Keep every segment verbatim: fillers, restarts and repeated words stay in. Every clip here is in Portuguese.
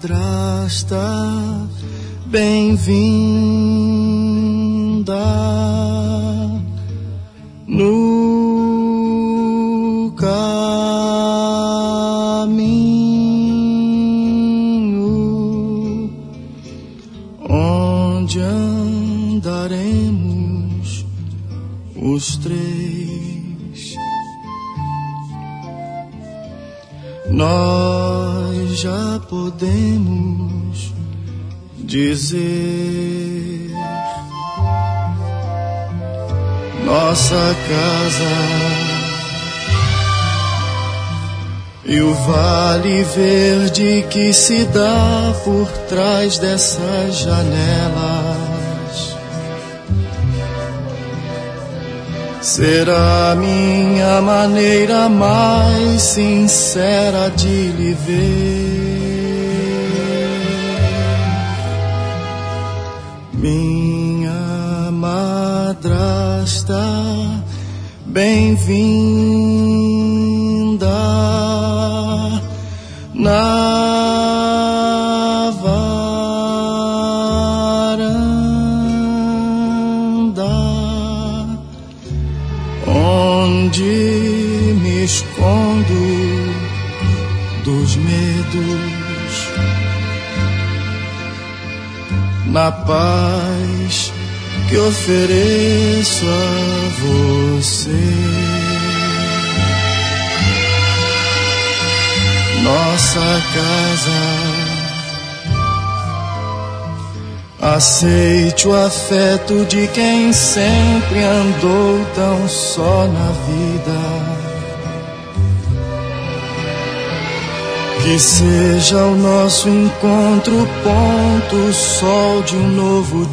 madrasta, bem-vinda no caminho onde andaremos os três. Nós já podemos dizer: nossa casa e o vale verde que se dá por trás dessas janelas será minha maneira mais sincera de lhe ver. Minha madrasta, bem-vinda na varanda onde me escondo dos medos, na paz que ofereço a você. Nossa casa, aceite o afeto de quem sempre andou tão só na vida. Que seja o nosso encontro ponto, sol de um novo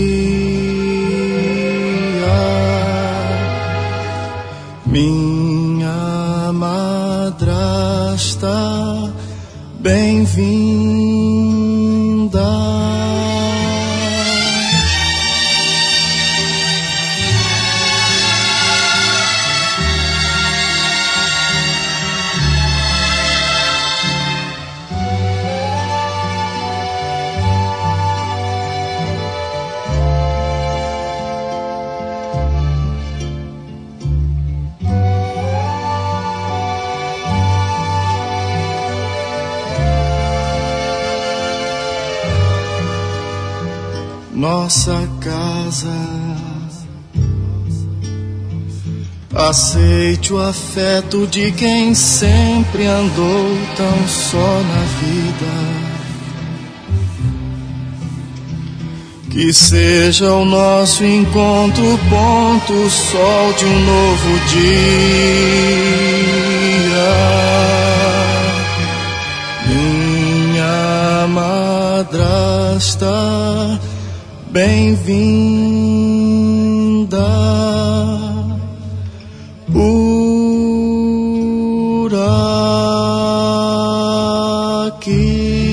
dia. Minha madrasta, bem-vinda. Nossa casa, aceite o afeto de quem sempre andou tão só na vida. Que seja o nosso encontro ponto, sol de um novo dia. Minha madrasta, bem-vinda por aqui.